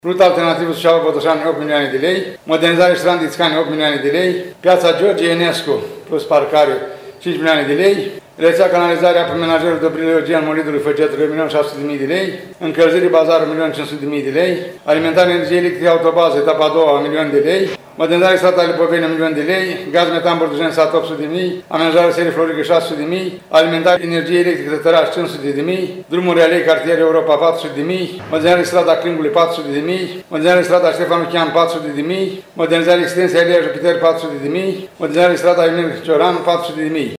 Ruta alternativă socială Botoșani 8 milioane de lei, modernizare strand Ițcani 8 milioane de lei, piața George Enescu plus parcare 5 milioane de lei, rețea canalizare apă menajerul Dobrile Eugen Molidului Făgetul 1.600.000 de lei, încălzire bazarul 1.500.000 de lei, alimentare energie electrică autobază etapa a doua 1 milion de lei, modernizare strata Lipoveni 1 milion de lei, gaz metan Bordujeni sat 800.000, amenajare serie Florică 600.000, alimentare energie electrică Tăraș 500.000, drumuri alei cartier Europa 400.000, modernizare strada Clingului 400.000, modernizare strada Ștefan Lucian 400.000, modernizare extensia Alea Jupiter 400.000, modernizare strada Emil Cioran 400.000.